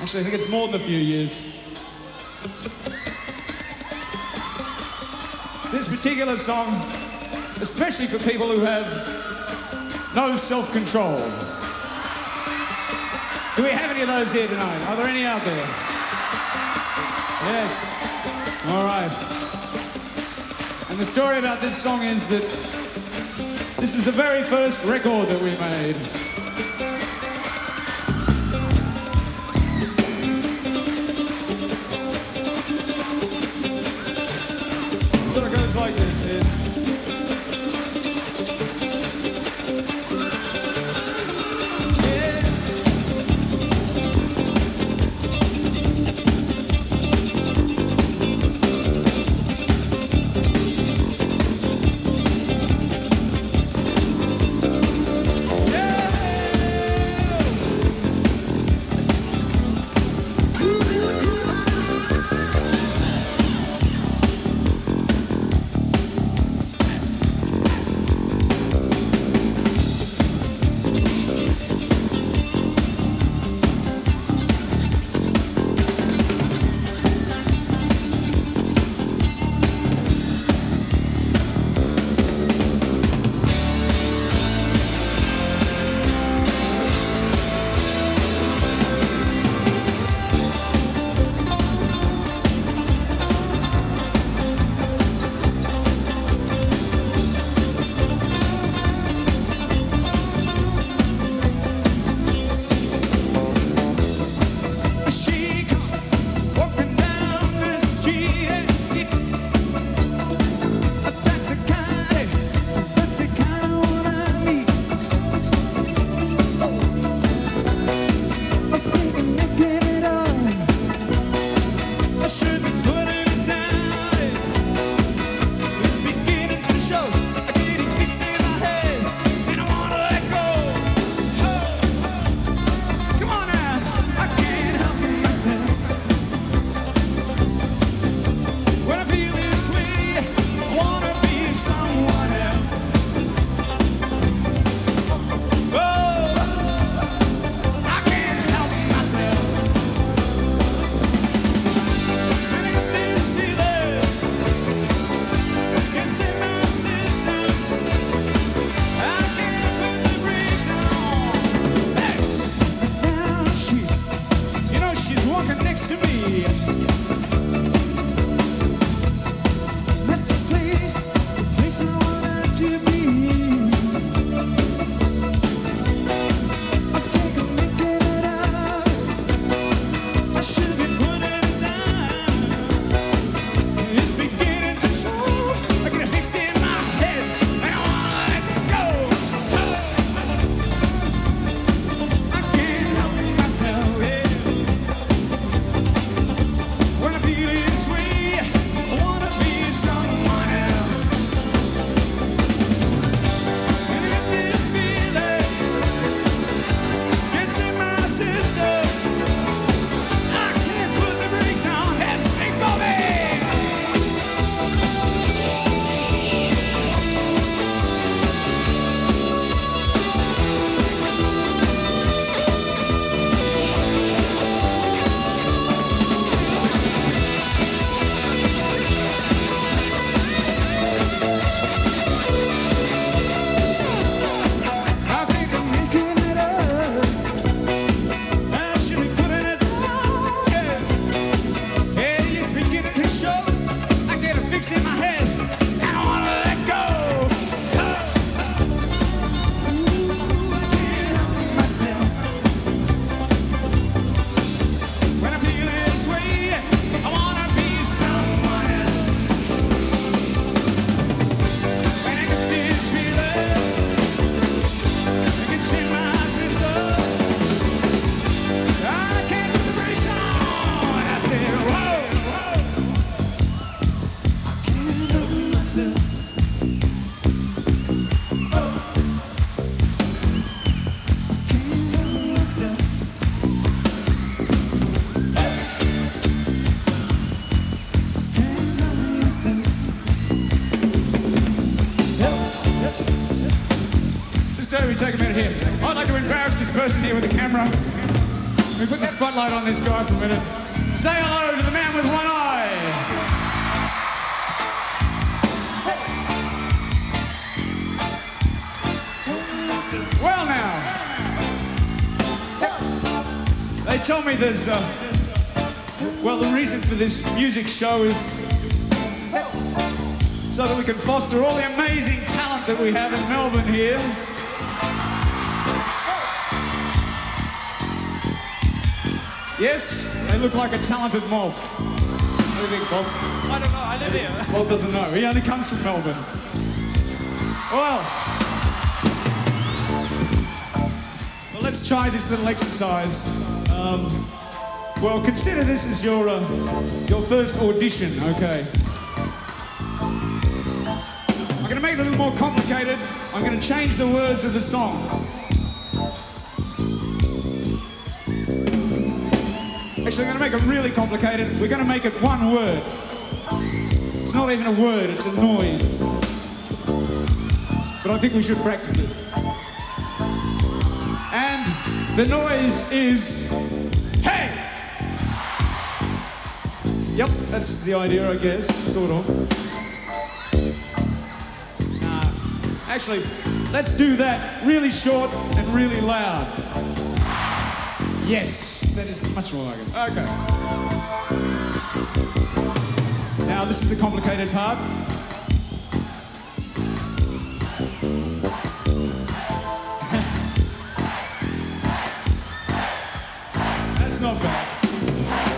Actually, I think it's more than a few years. This particular song, especially for people who have no self-control. Do we have any of those here tonight? Are there any out there? Yes. All right. And the story about this song is that this is the very first record that we made. Sort of goes like this here. Take a minute here. I'd like to embarrass this person here with the camera. me put the spotlight on this guy for a minute. Say hello to the man with one eye. Well now, they told me there's, well, the reason for this music show is so that we can foster all the amazing talent that we have in Melbourne here. Yes, they look like a talented mob. What do you think, Bob? I don't know, I live here. Bob doesn't know. He only comes from Melbourne. Well, let's try this little exercise. Well, consider this as your first audition, okay? I'm going to make it a little more complicated. I'm going to change the words of the song. Actually, I'm going to make it really complicated. We're going to make it one word. It's not even a word, it's a noise. But I think we should practice it. And the noise is, hey! Yep, that's the idea, I guess, sort of. Actually, let's do that really short and really loud. Yes, that is much more like it. Okay. Now, this is the complicated part. That's not bad.